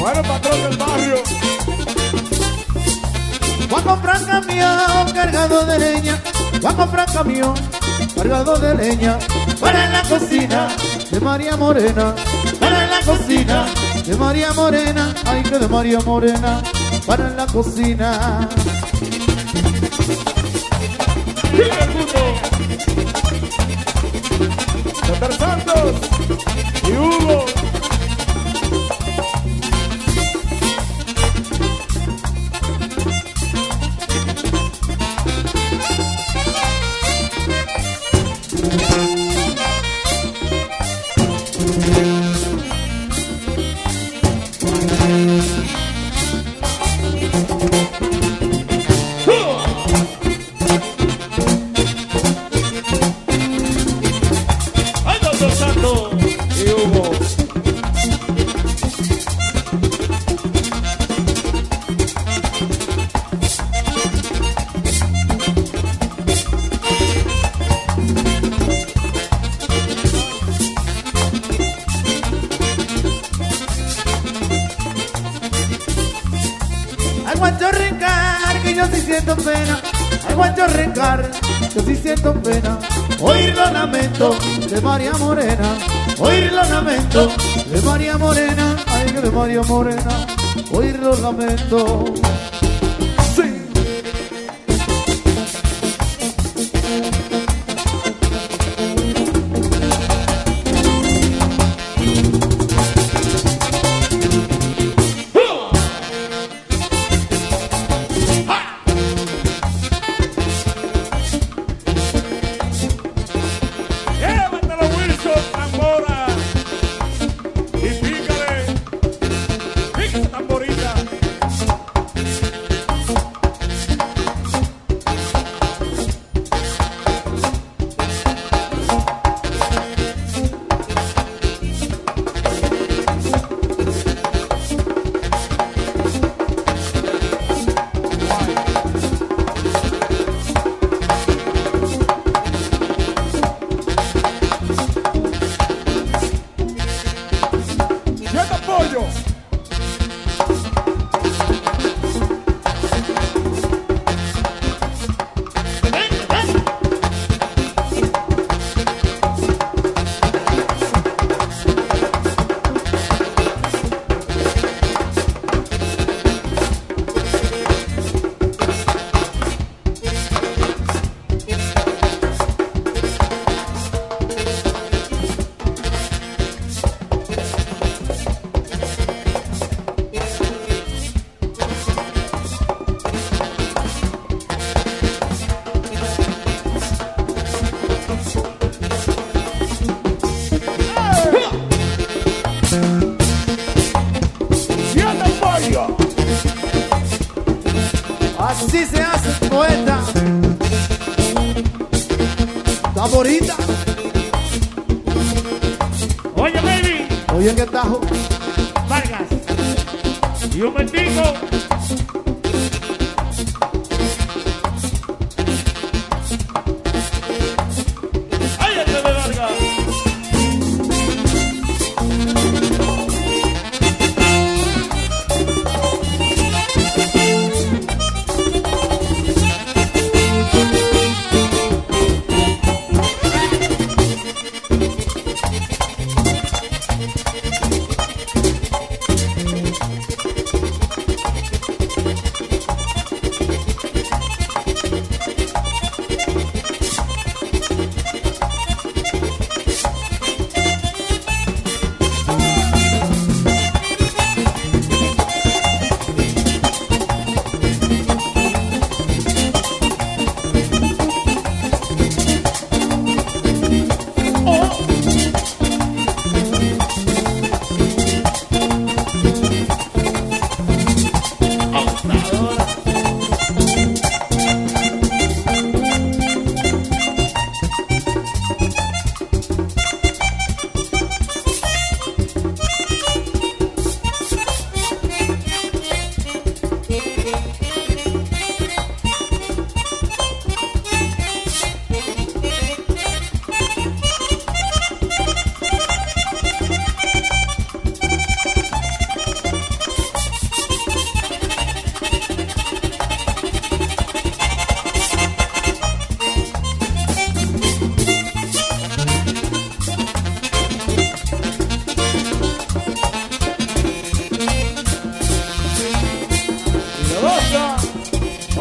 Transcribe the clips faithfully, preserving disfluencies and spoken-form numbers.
Para el patrón del barrio. Voy a comprar camión cargado de leña. Voy a comprar camión cargado de leña. Para la cocina de María Morena. Para la cocina de María Morena. Ay, que de María Morena. Para la cocina. ¡Viva el mundo! César Santos y Hugo. Aguanto rencar, que yo sí siento pena. Aguanto rencar, que sí siento pena. Oír los lamentos de María Morena. Oír los lamentos de María Morena. Ay, que de María Morena. Oír los lamentos. Sí. Así se hace poeta. Taborita. Oye, baby. Oye, ¿qué tajo? Vargas. Y un mendigo. ¡Ay, el de Vargas!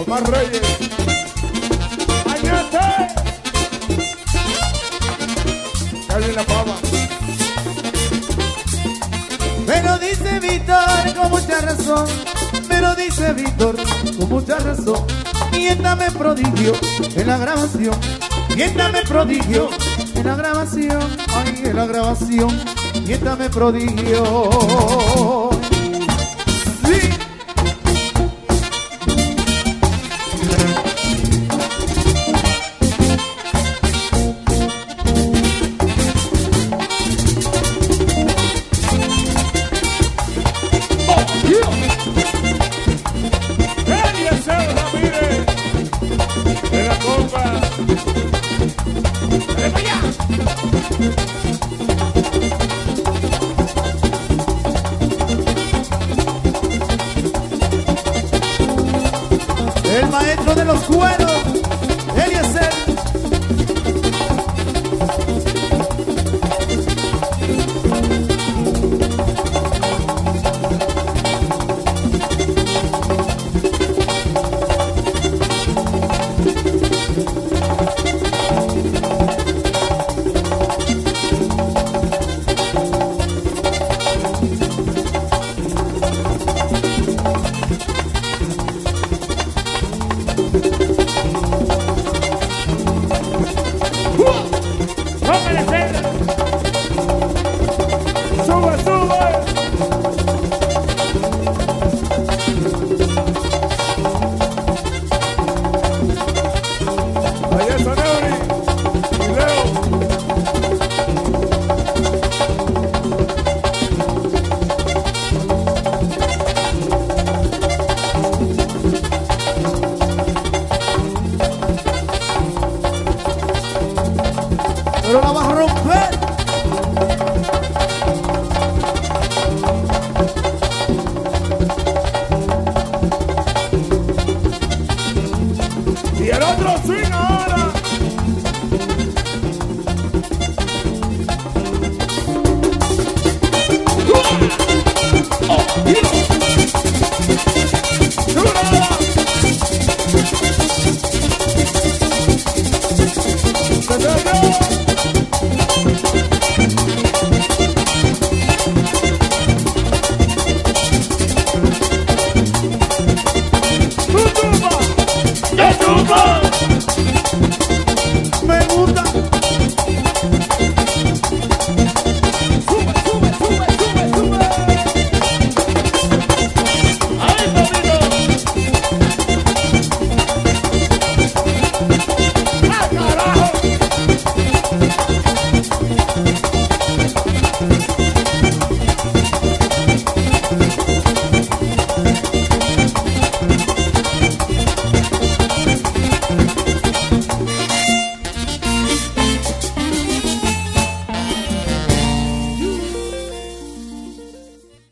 Omar Reyes. ¡Añate! Dale la pava. Pero dice Víctor con mucha razón, pero dice Víctor con mucha razón. Miéntame prodigio en la grabación, miéntame prodigio en la grabación, ay, en la grabación, miéntame prodigio. Sí. El maestro de los cueros.